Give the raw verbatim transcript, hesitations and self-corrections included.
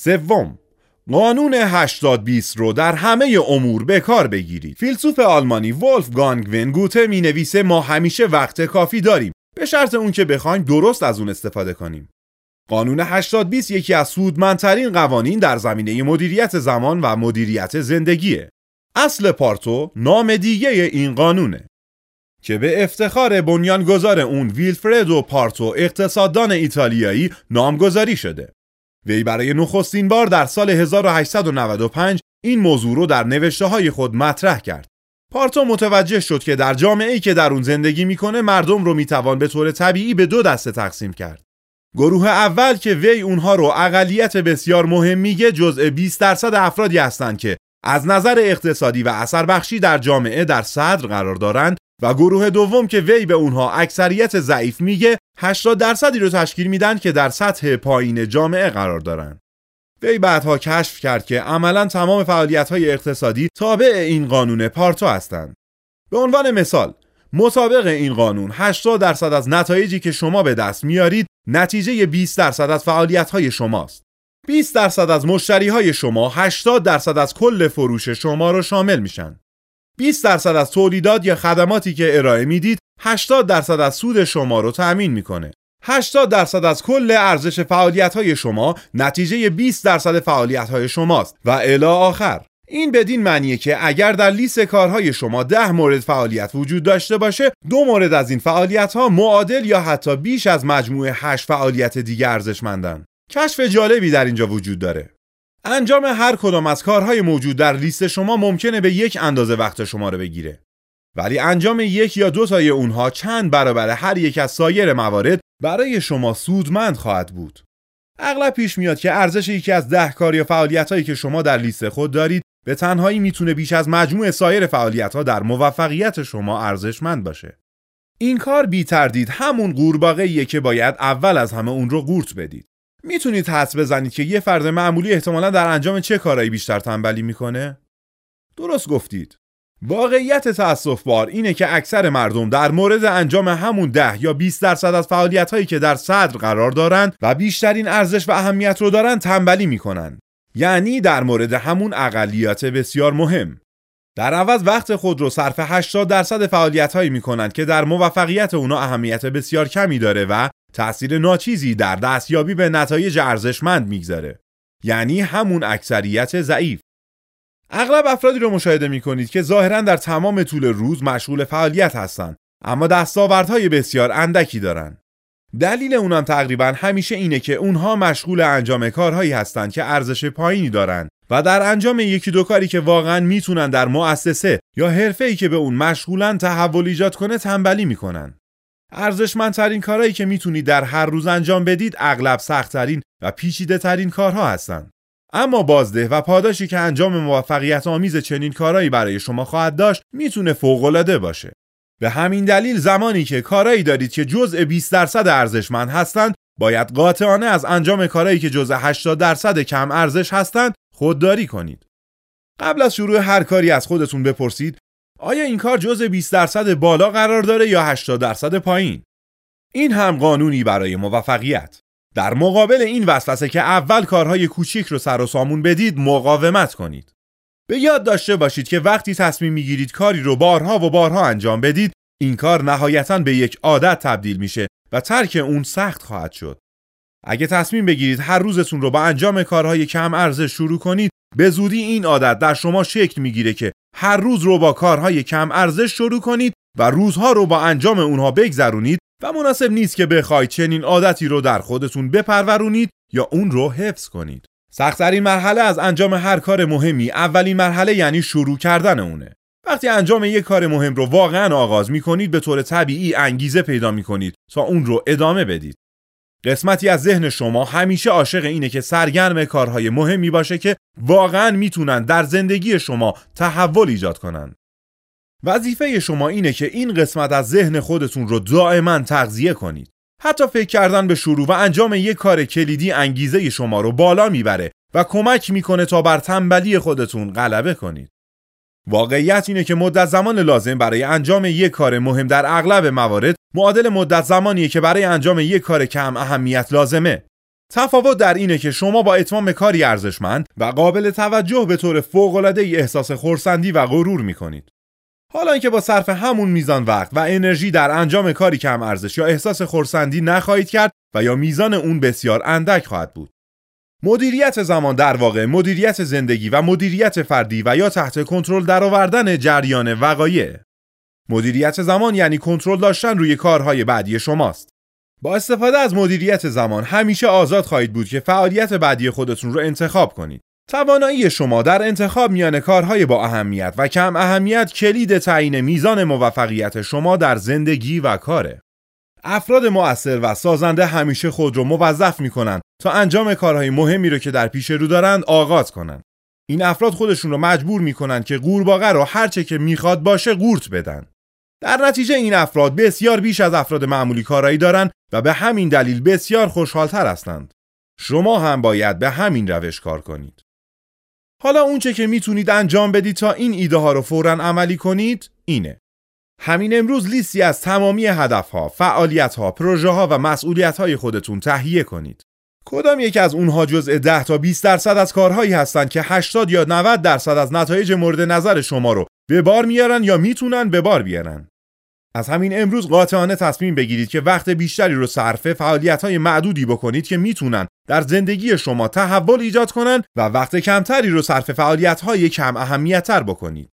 سوم، قانون هشتاد بیست رو در همه امور به کار بگیرید. فیلسوف آلمانی ولفگانگ ون گوته می نویسه ما همیشه وقت کافی داریم، به شرط اون که بخوایم درست از اون استفاده کنیم. قانون هشتاد بیست یکی از سودمندترین قوانین در زمینه مدیریت زمان و مدیریت زندگیه. اصل پارتو نام دیگه این قانونه که به افتخار بنیانگذار اون ویلفردو پارتو اقتصاددان ایتالیایی نامگذاری شده. وی برای نخستین بار در سال هزار و هشتصد و نود و پنج این موضوع رو در نوشته‌های خود مطرح کرد. پارتو متوجه شد که در جامعه‌ای که در اون زندگی میکنه مردم رو میتوان به طور طبیعی به دو دسته تقسیم کرد. گروه اول که وی اونها رو اقلیت بسیار مهم میگه جزء بیست درصد افرادی هستند که از نظر اقتصادی و اثر بخشی در جامعه در صدر قرار دارند و گروه دوم که وی به اونها اکثریت ضعیف میگه هشتاد درصدی رو تشکیل میدن که در سطح پایین جامعه قرار دارن. وی بعدها کشف کرد که عملاً تمام فعالیت‌های اقتصادی تابع این قانون پارتو هستند. به عنوان مثال، مطابق این قانون هشتاد درصد از نتایجی که شما به دست میارید نتیجه بیست درصد از فعالیت‌های شماست. بیست درصد از مشتری‌های شما هشتاد درصد از کل فروش شما رو شامل میشن. بیست درصد از تولیدات یا خدماتی که ارائه میدید هشتاد درصد از سود شما رو تأمین میکنه. هشتاد درصد از کل ارزش فعالیت‌های شما نتیجه بیست درصد فعالیت‌های شماست و الی آخر. این بدین معنیه که اگر در لیست کارهای شما ده مورد فعالیت وجود داشته باشه، دو مورد از این فعالیت‌ها معادل یا حتی بیش از مجموع هشت فعالیت دیگه ارزشمندن. کشف جالبی در اینجا وجود داره. انجام هر کدام از کارهای موجود در لیست شما ممکنه به یک اندازه وقت شما رو بگیره، ولی انجام یک یا دو تای اونها چند برابر هر یک از سایر موارد برای شما سودمند خواهد بود. اغلب پیش میاد که ارزش یکی از ده کار یا فعالیت‌هایی که شما در لیست خود دارید به تنهایی میتونه بیش از مجموع سایر فعالیت‌ها در موفقیت شما ارزشمند باشه. این کار بی تردید همون قورباغه‌ایه که باید اول از همه اون رو قورت بدید. میتونید حدس بزنید که یه فرد معمولی احتمالاً در انجام چه کارهایی بیشتر تنبلی میکنه؟ درست گفتید. واقعیت تأسف‌بار اینه که اکثر مردم در مورد انجام همون ده یا بیست درصد از فعالیت‌هایی که در صدر قرار دارند و بیشترین ارزش و اهمیت رو دارن تنبلی میکنن. یعنی در مورد همون اقلیت بسیار مهم. در عوض وقت خود رو صرف هشتاد درصد فعالیت‌هایی میکنن که در موفقیت اونا اهمیت بسیار کمی داره و تأثیر ناچیزی در دستیابی به نتایج ارزشمند میگذاره. یعنی همون اکثریت ضعیف. اغلب افرادی رو مشاهده میکنید که ظاهراً در تمام طول روز مشغول فعالیت هستن، اما دستاوردهای بسیار اندکی دارن. دلیل اونم تقریباً همیشه اینه که اونها مشغول انجام کارهایی هستن که ارزش پایینی دارن و در انجام یکی دو کاری که واقعاً میتونن در مؤسسه یا حرفه‌ای که به اون مشغولن تحول ایجاد کنه تنبلی میکنن. ارزشمندترین کارهایی که میتونید در هر روز انجام بدید اغلب سخت‌ترین و پیچیده‌ترین کارها هستن. اما بازده و پاداشی که انجام موفقیت آمیز چنین کارهایی برای شما خواهد داشت میتونه فوق‌العاده باشه. به همین دلیل زمانی که کارهایی دارید که جزء بیست درصد ارزشمند هستند، باید قاطعانه از انجام کارهایی که جزء هشتاد درصد کم ارزش هستند خودداری کنید. قبل از شروع هر کاری از خودتون بپرسید آیا این کار جزء بیست درصد بالا قرار داره یا هشتاد درصد پایین؟ این هم قانونی برای موفقیت. در مقابل این وسوسه که اول کارهای کوچیک رو سر و سامون بدید مقاومت کنید. به یاد داشته باشید که وقتی تصمیم میگیرید کاری رو بارها و بارها انجام بدید، این کار نهایتاً به یک عادت تبدیل میشه و ترک اون سخت خواهد شد. اگه تصمیم بگیرید هر روزتون رو با انجام کارهای کم ارزش شروع کنید، به زودی این عادت در شما شکل میگیره که هر روز رو با کارهای کم ارزش شروع کنید و روزها رو با انجام اونها بگذرونید و مناسب نیست که بخواید چنین عادتی رو در خودتون بپرورونید یا اون رو حفظ کنید. سخت‌ترین مرحله از انجام هر کار مهمی اولین مرحله یعنی شروع کردن اونه. وقتی انجام یک کار مهم رو واقعا آغاز می‌کنید به طور طبیعی انگیزه پیدا می‌کنید تا اون رو ادامه بدید. قسمتی از ذهن شما همیشه عاشق اینه که سرگرم کارهای مهمی باشه که واقعا میتونن در زندگی شما تحول ایجاد کنن. وظیفه شما اینه که این قسمت از ذهن خودتون رو دائما تغذیه کنید. حتی فکر کردن به شروع و انجام یک کار کلیدی انگیزه شما رو بالا میبره و کمک میکنه تا بر تنبلی خودتون غلبه کنید. واقعیت اینه که مدت زمان لازم برای انجام یک کار مهم در اغلب موارد معادل مدت زمانیه که برای انجام یک کار کم اهمیت لازمه. تفاوت در اینه که شما با اتمام کاری ارزشمند و قابل توجه به طور فوق‌العاده‌ای احساس خرسندی و غرور می‌کنید. حالا اینکه با صرف همون میزان وقت و انرژی در انجام کاری کم ارزش یا احساس خرسندی نخواهید کرد و یا میزان اون بسیار اندک خواهد بود. مدیریت زمان در واقع مدیریت زندگی و مدیریت فردی و یا تحت کنترل درآوردن جریان وقایع. مدیریت زمان یعنی کنترل داشتن روی کارهای بعدی شماست. با استفاده از مدیریت زمان همیشه آزاد خواهید بود که فعالیت بعدی خودتون رو انتخاب کنید. توانایی شما در انتخاب میان کارهای با اهمیت و کم اهمیت کلید تعیین میزان موفقیت شما در زندگی و کاره. افراد مؤثر و سازنده همیشه خود رو موظف میکنن تا انجام کارهای مهمی رو که در پیش رو دارند آغاز کنن. این افراد خودشون رو مجبور میکنن که قورباغه رو هر چه که میخواد باشه قورت بدن. در نتیجه این افراد بسیار بیش از افراد معمولی کارایی دارن و به همین دلیل بسیار خوشحال‌تر هستند. شما هم باید به همین روش کار کنید. حالا اونچه که میتونید انجام بدید تا این ایده ها رو فوراً عملی کنید اینه. همین امروز لیستی از تمامی هدفها، فعالیت‌ها، پروژه‌ها و مسئولیت‌های خودتون تهیه کنید. کدام یک از اونها جزء ده تا بیست درصد از کارهایی هستند که هشتاد یا نود درصد از نتایج مورد نظر شما رو به بار میارن یا میتونن به بار بیارن؟ از همین امروز قاطعانه تصمیم بگیرید که وقت بیشتری رو صرف فعالیت‌های معدودی بکنید که میتونن در زندگی شما تحول ایجاد کنن و وقت کمتری رو صرف فعالیت‌های کم اهمیت‌تر بکنید.